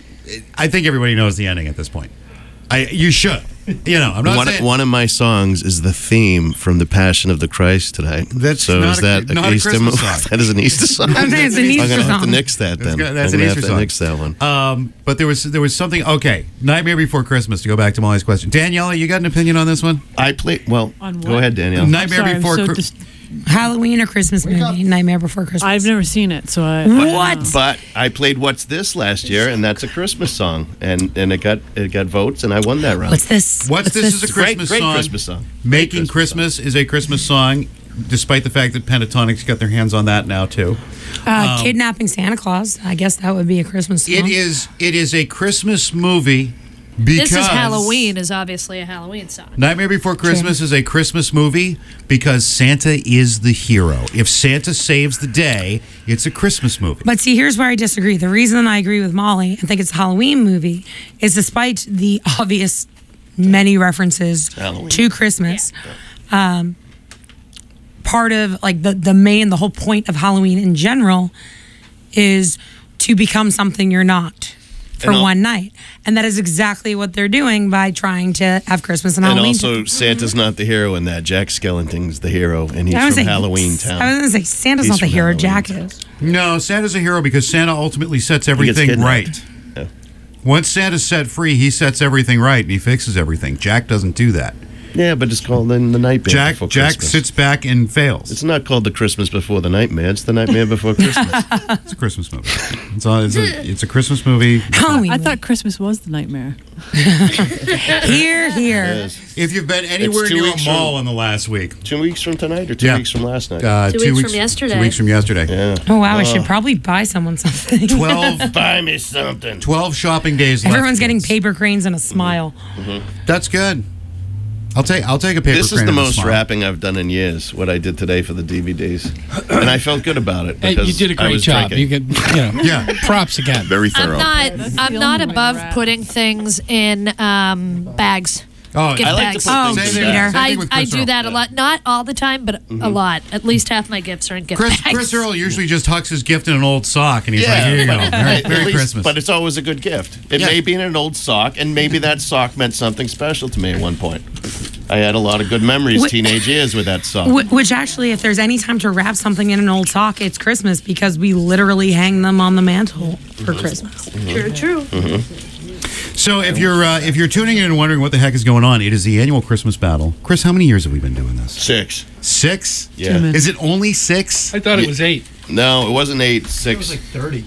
I think everybody knows the ending at this point. You should. I'm not saying One of my songs is the theme from the Passion of the Christ tonight. That's so not is that not a Easter Christmas movie? song. That is an Easter song. I'm saying it's an Easter I'm gonna have to song. nix that then. That's I'm an gonna Easter have to song. nix that one. But there was something. Okay, Nightmare Before Christmas. To go back to Molly's question, Daniela, you got an opinion on this one? I play. Well, On go what? ahead, Danielle. Nightmare Sorry, Before I'm so Christmas. Halloween or Christmas movie? Nightmare Before Christmas. I've never seen it, so I. What? But I played "What's This" last year, and that's a Christmas song, and it got votes, and I won that round. What's this? What's this is a Christmas great song. Christmas song. Making Christmas is a Christmas song, despite the fact that Pentatonix got their hands on that now too. Kidnapping Santa Claus. I guess that would be a Christmas song. It is a Christmas movie because This is Halloween. Is obviously a Halloween song. Nightmare Before Christmas is a Christmas movie because Santa is the hero. If Santa saves the day, it's a Christmas movie. But see, here's where I disagree. The reason I agree with Molly and think it's a Halloween movie is despite the obvious many references Halloween. to Christmas, part of like the whole point of Halloween in general is to become something you're not for And one night. And that is exactly what they're doing by trying to have Christmas and And Halloween. also, Santa's not the hero in that. Jack Skellington's the hero, and he's I was from saying- Halloween Town. I was going to say, Santa's He's not the from hero, Halloween Jack Town. is. No, Santa's a hero because Santa ultimately sets He gets everything kidnapped. right. Yeah. Once Santa's set free, he sets everything right and he fixes everything. Jack doesn't do that. Yeah, but it's called the Nightmare Jack Before Jack Christmas. sits back and fails. It's not called the Christmas Before the Nightmare. It's the Nightmare Before Christmas. It's a Christmas movie. It's a Christmas movie. Halloween. I thought Christmas was the nightmare. Here. If you've been anywhere It's 2 near a weeks mall in the last week, 2 weeks from tonight or 2 Yeah. weeks from last night? 2 weeks from yesterday. 2 weeks from yesterday. Yeah. Oh, wow. I should probably buy someone something. 12 Buy me something. 12 shopping days left. Everyone's getting paper cranes and a smile. That's good. I'll take a paper This is crane the and a most smile. rapping I've done in years. What I did today for the DVDs, and I felt good about it. Hey, because you did a I great was job. drinking. You get, Yeah. props again. Very thorough. I'm not above putting things in bags. Oh, Gift I like bags. to put things in bags. Same thing with I Chris do Earl. that a lot. Not all the time, but a lot. At least half my gifts are in gift bags. Chris Earl usually just hucks his gift in an old sock and he's like, here you go. Merry At least- Christmas. But it's always a good gift. It Yeah. may be in an old sock, and maybe that sock meant something special to me at one point. I had a lot of good memories, teenage years with that sock. Which actually, if there's any time to wrap something in an old sock, it's Christmas because we literally hang them on the mantle for Christmas. True. So if you're tuning in and wondering what the heck is going on, it is the annual Christmas battle. Chris, how many years have we been doing this? 6. 6? Yeah. Is it only 6? I thought it was 8. No, it wasn't 8. 6. It was like 30.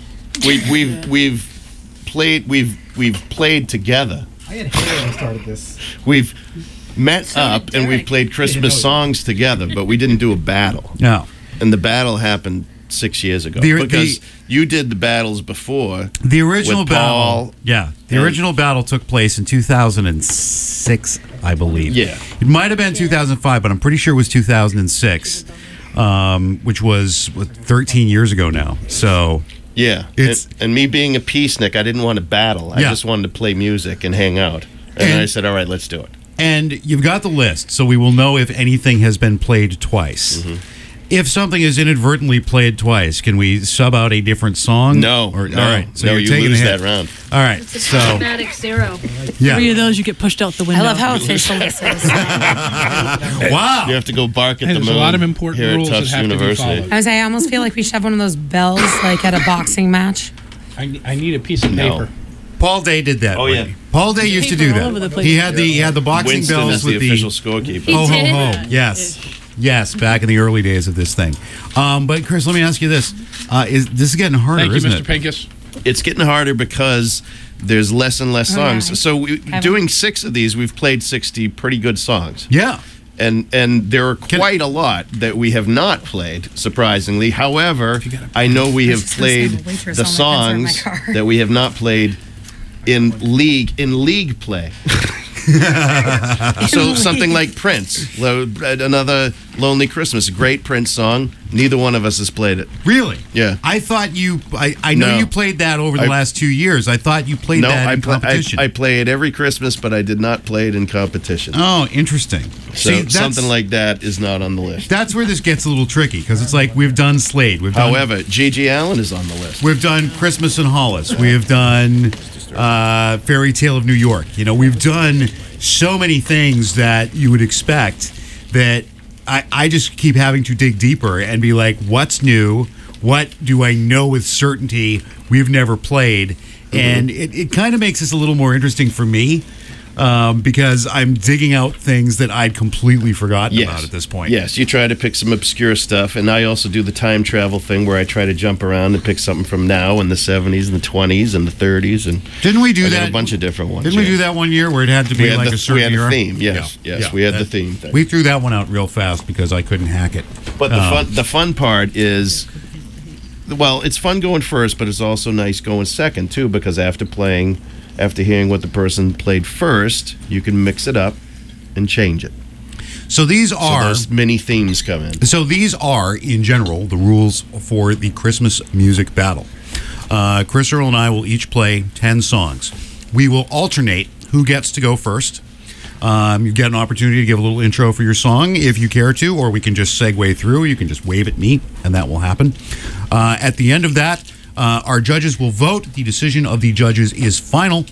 We've played together. I had hair when I started this. We've met up and we've played Christmas songs together, but we didn't do a battle. No. And the battle happened 6 years ago because you did the battles before. The original with battle. Paul The original battle took place in 2006, I believe. Yeah. It might have been 2005, but I'm pretty sure it was 2006, which was 13 years ago now. So. Yeah, and me being a peacenik, I didn't want to battle. I just wanted to play music and hang out. And then I said, all right, let's do it. And you've got the list, so we will know if anything has been played twice. Mm-hmm. If something is inadvertently played twice, can we sub out a different song? No. All right. So no, you're you taking lose the hit. that round. All right. It's a So. automatic 0. Yeah. 3 of those, you get pushed out the window. I love how official this is. Wow. You have to go bark at the There's moon. a lot of important here rules at that Tufts have to be University. followed. I was. I almost feel like we should have one of those bells, like at a boxing match. I need a piece of paper. Paul Day did that. Oh, yeah. Paul Day used to do Paper all over the that. place. He had the boxing Winston bells is with the official scorekeeper. Ho ho ho! Yes, back in the early days of this thing. But Chris, let me ask you this: this is getting harder, Thank you, isn't Mr. it? Pincus. It's getting harder because there's less and less songs. Right. So doing 6 of these, we've played 60 pretty good songs. Yeah. And there are quite a lot that we have not played, surprisingly. However, I know we have played the songs that we have not played in league play. So something like Prince, another Lonely Christmas, a great Prince song. Neither one of us has played it. Really? Yeah. I thought I know No. you played that over the last 2 years. I thought you played that in competition. I play it every Christmas, but I did not play it in competition. Oh, interesting. So See, something like that is not on the list. That's where this gets a little tricky because it's like we've done Slade. However, Gigi Allen is on the list. We've done Christmas in Hollis. We have done Fairy Tale of New York. You know, we've done so many things that you would expect that I just keep having to dig deeper and be like, what's new? What do I know with certainty we've never played? And it kind of makes this a little more interesting for me because I'm digging out things that I'd completely forgotten about at this point. Yes, you try to pick some obscure stuff, and I also do the time travel thing where I try to jump around and pick something from now in the 70s and the 20s and the 30s. And didn't we do I got that? a bunch of different ones. Didn't we do that one year where it had to be like a certain we had era? the theme, yes. We had the theme thing. We threw that one out real fast because I couldn't hack it. But the fun part is, well, it's fun going first, but it's also nice going second, too, because after hearing what the person played first, you can mix it up and change it. So these are... So those mini themes come in. So these are, in general, the rules for the Christmas music battle. Chris Earl and I will each play 10 songs. We will alternate who gets to go first. You get an opportunity to give a little intro for your song if you care to, or we can just segue through. You can just wave at me, and that will happen. At the end of that, our judges will vote. The decision of the judges is final.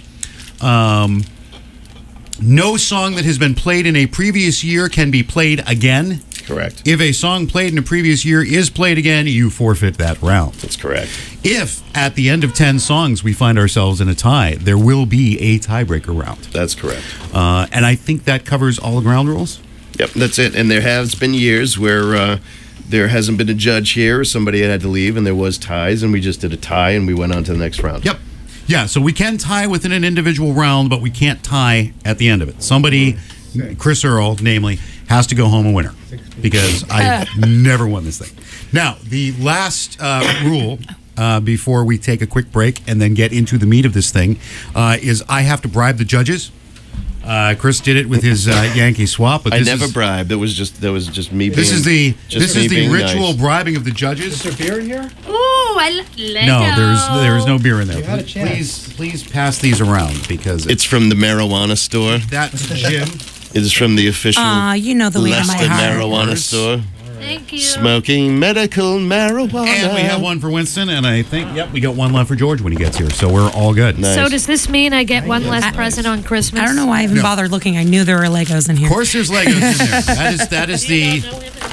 No song that has been played in a previous year can be played again. Correct. If a song played in a previous year is played again, you forfeit that round. That's correct. If at the end of 10 songs we find ourselves in a tie, there will be a tiebreaker round. That's correct. And I think that covers all the ground rules. Yep, that's it. And there has been years where there hasn't been a judge here, or somebody had to leave, and there was ties, and we just did a tie, and we went on to the next round. Yep. Yeah, so we can tie within an individual round, but we can't tie at the end of it. Somebody, Chris Earl, namely, has to go home a winner because I never won this thing. Now, the last rule before we take a quick break and then get into the meat of this thing is I have to bribe the judges. Chris did it with his Yankee swap, but I this never is, bribed. That was just me. This is the ritual nice. bribing of the judges. Is there beer in here? Ooh, No, there's no beer in there. You had a chance. Please pass these around because It's from the marijuana store. That's Jim. It is from the official you know the way to my Leicester heart. marijuana store. Thank you. Smoking medical marijuana. And we have one for Winston, and I think, we got one left for George when he gets here, so we're all good. Nice. So does this mean I get one less present on Christmas? I don't know why I even bothered looking. I knew there were Legos in here. Of course, there's Legos in there. That is the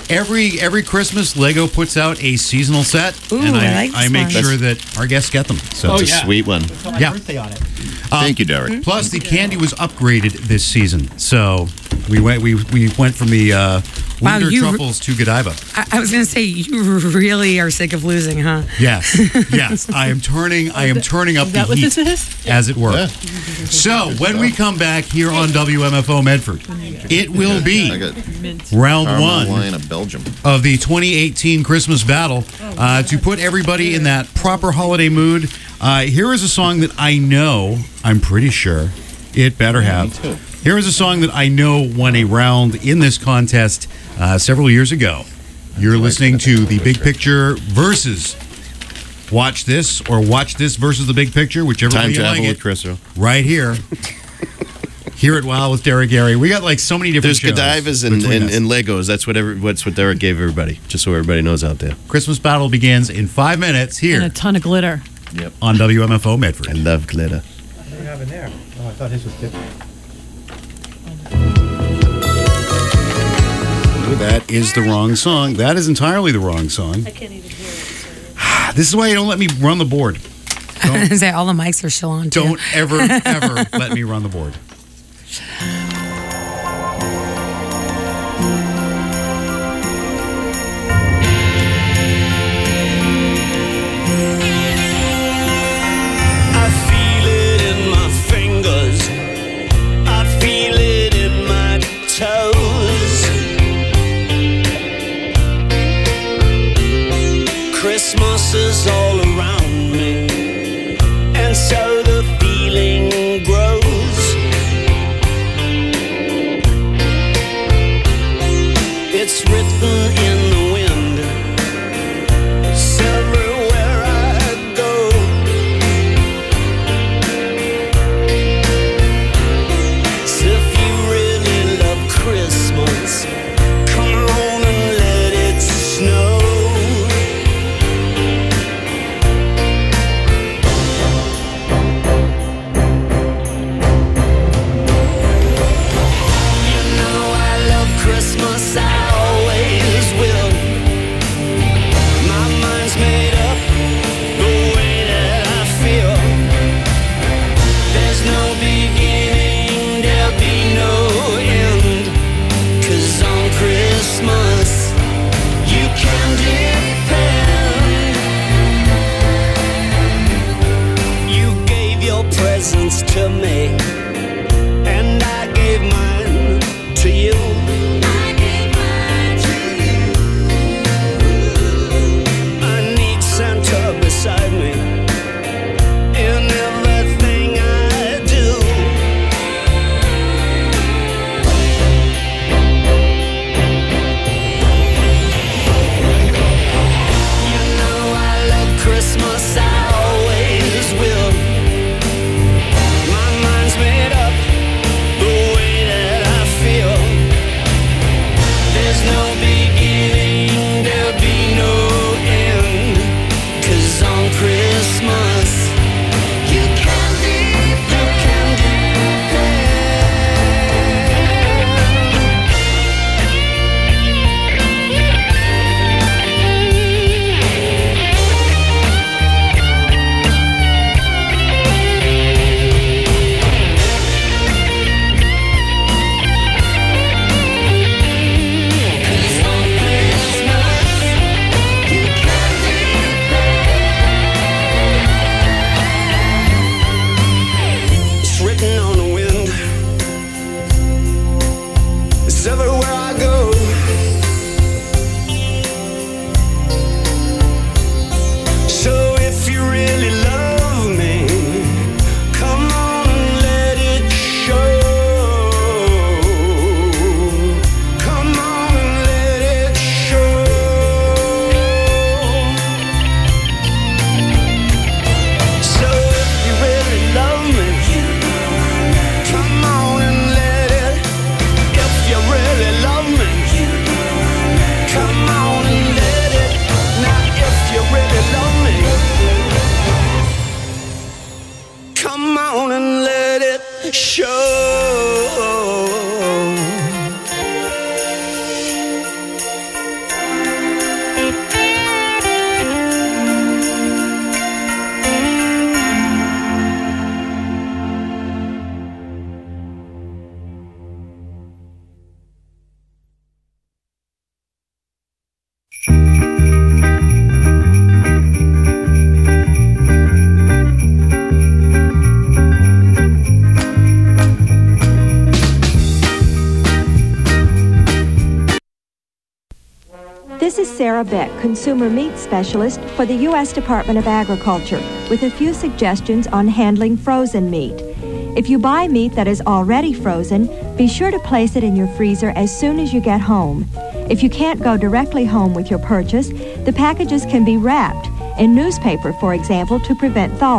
Every Christmas, Lego puts out a seasonal set, Ooh, and I like I this make one. sure that our guests get them. So It's a sweet one. It's on my Yeah. birthday on it. Thank you, Derek. Plus, the candy was upgraded this season, so we went from the Wow, Winter you- Truffles to Godiva. I was going to say, you really are sick of losing, huh? Yes, yes. I am turning up Is the that what heat, this is? as it were. So when we come back here on WMFO Medford, it will be I got round caramel one wine of Belgium. of the 2018 Christmas battle. To put everybody in that proper holiday mood, here is a song that I know, I'm pretty sure, it better have. Me too. Here is a song that I know won a round in this contest several years ago. You're listening to The Big Picture versus Watch This, or Watch This versus The Big Picture, whichever way Time you like travel it. with Chris Earl. Right here. Here at Wow with Derek Gary. We got like so many different There's shows. Godivas and between us. Legos. That's what Derek gave everybody, just so everybody knows out there. Christmas battle begins in 5 minutes And here a ton of glitter. Yep. on WMFO Medford. I love glitter. What do you have in there? Oh, I thought his was different. That is the wrong song. That is entirely the wrong song. I can't even hear it. This is why you don't let me run the board. I was gonna say, all the mics are still on, too. Don't ever let me run the board. I feel it in my fingers. I feel it in my toes. Christmas is all around me, and so the feeling grows. It's written in the wind. It's everywhere I go. So if you really love Christmas, come on and let it snow. You know I love Christmas, I always will. My mind's made up the way that I feel. There's no beginning, there'll be no end. 'Cause on Christmas, you can depend. You gave your presents to me, and I gave mine to you. I need Santa beside me in everything I do. You know I love Christmas, I always will. My mind's made up the way that I feel. There's no beginning, there'll be no end. 'Cause on Christmas, you can It's written on the wind. It's everywhere I go. So if you really love me, come on and let it show. Come on and let it show. So if you really love me, come on and let it. If you really love me, come on and let it. Now if you really love me, come on and let it show. Sarah Beck, Consumer Meat Specialist for the U.S. Department of Agriculture, with a few suggestions on handling frozen meat. If you buy meat that is already frozen, be sure to place it in your freezer as soon as you get home. If you can't go directly home with your purchase, the packages can be wrapped in newspaper, for example, to prevent thawing.